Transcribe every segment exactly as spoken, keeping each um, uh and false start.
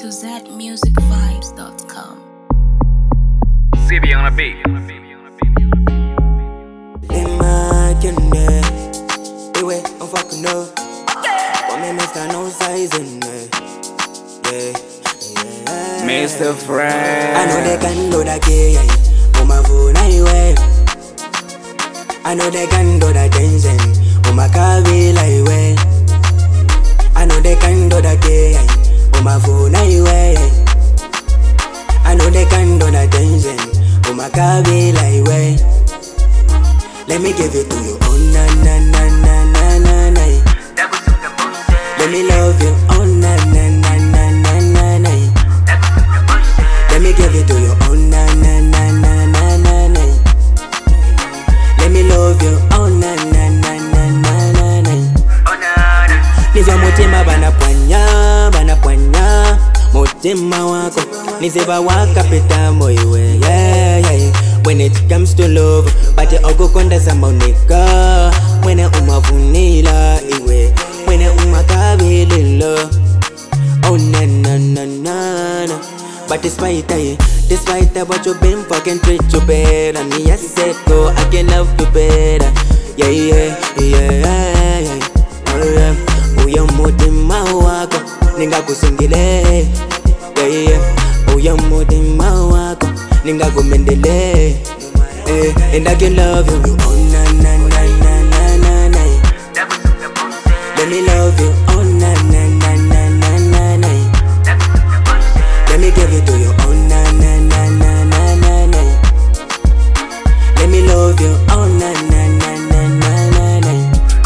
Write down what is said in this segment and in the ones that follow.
to z music vibes dot com. C B on a beat. Imagine anyway, I'm fucking up. But me mister no size in me. Yeah, yeah. Mister Friend. I know they can do that game. Oh my phone anyway. I know they can do that tension. Oh my car be like way. I know they can do that game. Oh my phone anyway. I know they can do that tension. Oh my car be like way. Let me give it to you. Oh na na na na na na na. Let me love you. Oh na na na na na na na. Let me give it to you. Oh na na na na na na na. Let me love you. Oh na na na na na na na. Nizwa mutima bana pwanya, bana pwanya. Mutima wako nizeba wakapita moyo yeah yeah. When it comes to love, but you go konda sama unika. When you umavunila iwe, when you umakabilila. Oh na na na na na. But despite that, despite that, what you been fucking treat you better. Me I said go, I can love you better. Yeah yeah yeah yeah yeah. Oh yeah, uya mutima wako, ninga kusungile. Yeah yeah, uya mutima wako, ninga kumendele. Eh, and I can love you. Oh na na na na na na na. Let me love you. Oh na na na na na na na. Let me give it to you. Oh na na na na na na na. Let me love you. Oh na na na na na na na.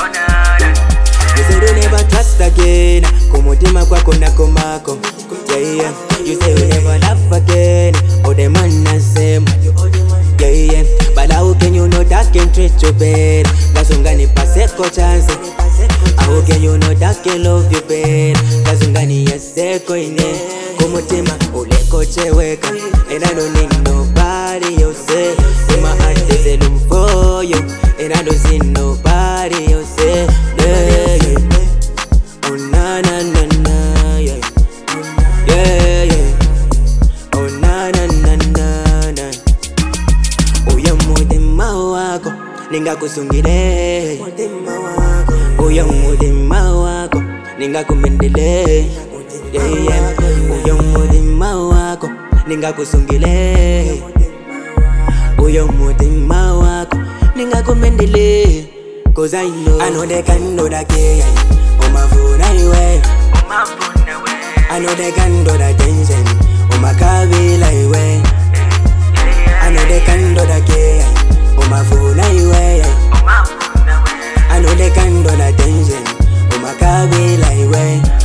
You say you never trust again. Kumutima kwako na komako. Yeah yeah. You say you never love again. Oh the man na same. Yeah yeah. But how can you know that can treat you bad? Gasungani paseko chance. How can you know that can love you bad? Gasungani yeseko ine. Kumutima uleko cheweka. And I don't need nobody else. In my heart there's a room for you. And I don't see nobody else. Yeah yeah. Oh na na na na yeah. Yeah yeah. Oh na na na na na. Uya mutima wako ninga kusungile. Uya mutima wako ninga kumendele. Yeah yeah. Uya mutima wako ninga kusungile. Uya mutima wako ninga kumendele. Cause I know I know they can do that game. Oh my phone anyway. I know they can do that tension. Oh my car be like way. I know they can do that game. Oh my phone anyway. I know they can do that tension. Oh my car be like way.